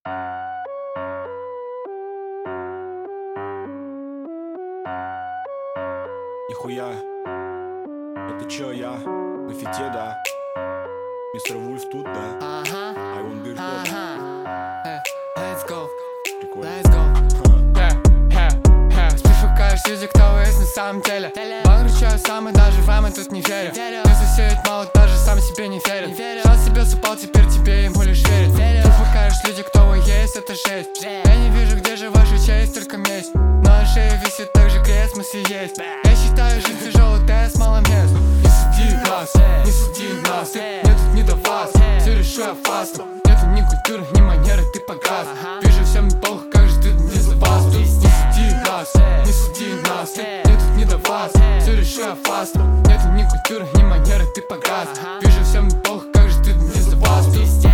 Нихуя. Это чё, я на фите, да? Мистер Вульф тут, да? I want beer too, да? Let's go, Прикольно. let's go. Спишь люди, кто есть на самом деле. Банк сам и даже вам я тут не верю. Не засеет мало, даже сам себе не верит. Шанс себе супал, теперь тебе ему лишь верить. Ты покажешь люди, кто вы есть, это жесть. Я не вижу, где же ваша честь, только месть. На шее висит также крест, мы съесть. Я считаю, жизнь тяжелый тест, мало мест. Не суди нас, не суди нас. Мне тут не до вас, все решу я фастом. Нету ни культуры, ни манеры, ты погас. Вижу всем похуй, как же ты не за вас. Не суди нас, не суди нас. Мне тут не до вас, все решу я фастом. Нету ни культуры, ни манеры, ты погас. Вижу всем похуй, как же ты не за вас.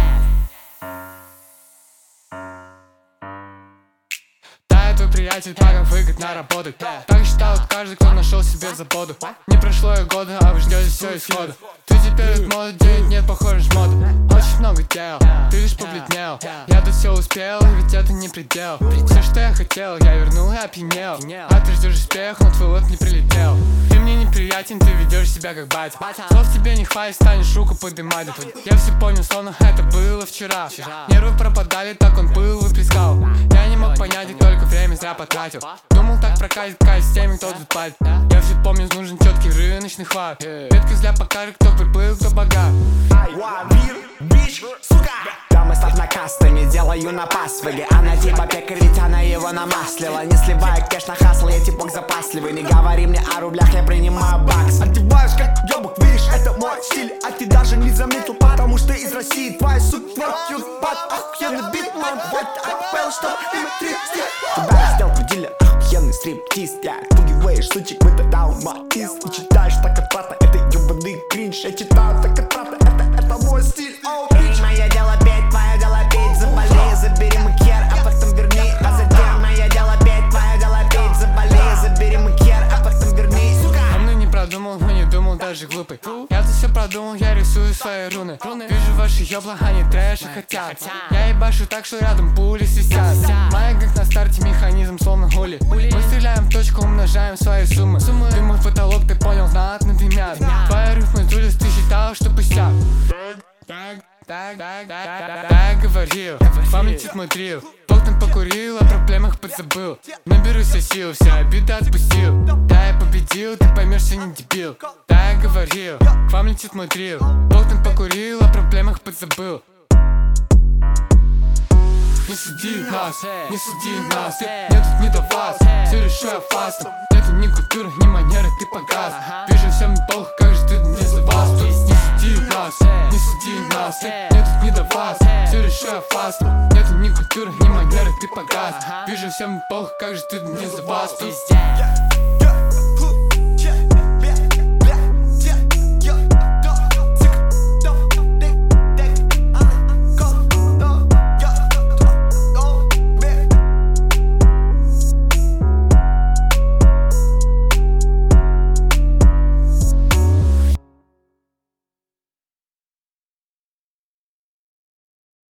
Твой приятель так выгодно работать. Так считал каждый, кто нашел себе заботу. Не прошло и года, а вы ждете все исхода. Ты теперь от моды, денег нет, похоже, моды. Очень много дел, ты лишь побледнел. Я тут все успел, ведь это не предел. Все, что я хотел, я вернул и опьянел. А ты ждешь успех, но твой лот не прилетел. Ты мне неприятен, ты ведешь себя как батя. Слов тебе не хватит, станешь руку подымать. Я все понял, словно это было вчера. Нервы пропадали, так он был выплескал. Я не мог понять, и только время зря потратил. Думал, так прокатит кайф с теми, кто тут палит. Я все помню, нужен четкий рыночный хват. Ветка зля покажет, кто приплыл, кто богат. Вир, бич, сука! Дамы став на кастами, делаю на пасвеге. Она типа пекарь, ведь она его намаслила. Не сливаю кэш на хасл, я типок запасливый. Не говори мне о рублях, я принимаю бакс. Одеваюсь как ёбок, видишь, это мой стиль. А ты даже не заметил, потому что из России. Твоя сука, твой юрбат, охуенный бит, ман. Хватит отпел, что имя 3 стиль. Тебя сделку дилер, охуенный стриптиз. Я отпугиваешь сучек, вы тогда уматиз. И читаешь так отрата, это ёбаный кринж. Я читаю так отрата, это мой стиль. Мое дело петь, твое дело петь. Заболей, забери макер, а потом верни. А затем мое дело петь, твое дело петь. Заболей, забери макер, а потом верни. Он мной не продумал, но не думал даже глупый. Я-то все продумал, я рисую свои руны. Вижу ваши ёбла, они трэша хотят. Я ебашу так, что рядом пули свистят. Моя как на старте механизм, словно хули. Мы стреляем в точку, умножаем свои суммы. Ты мой потолок, ты понял, знатно дымят. Твои рифмы тулис, ты считал, что пустяк. Так говорил, вам летит мой дрил. Болтом покурил, о проблемах подзабыл. Наберусь сил, все обиды отпустил. Да, я победил, ты поймешь, что не дебил. Так говорил, к вам летит мой дрил. Болтом покурил, о проблемах подзабыл. Не суди нас, не суди нас. Мне тут не до вас, все решу я фастом. Нету ни культуры, ни манеры, ты погас. Вижу всем похуй, как же ты не за вас. Не суди нас, не суди нас. Мне тут не до вас, все решу я фастом. Нету ни культуры, ни манеры, ты погас. Вижу всем похуй, как же ты не за вас.